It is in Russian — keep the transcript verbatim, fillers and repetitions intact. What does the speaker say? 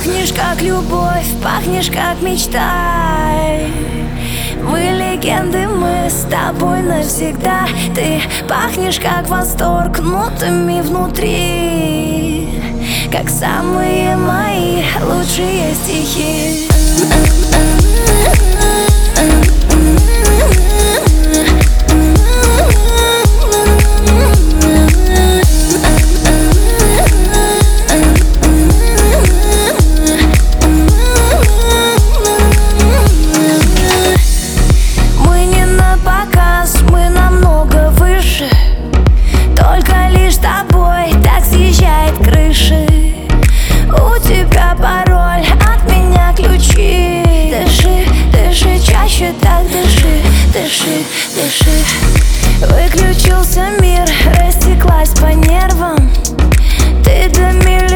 Пахнешь как любовь, пахнешь как мечта. Мы легенды, мы с тобой навсегда. Ты пахнешь как восторг нотами внутри, как самые мои лучшие стихи. Мы намного выше, только лишь с тобой так съезжает крыши. У тебя пароль, от меня ключи. Дыши, дыши, чаще так дыши, дыши, дыши. Выключился мир, растеклась по нервам. Ты до миллиона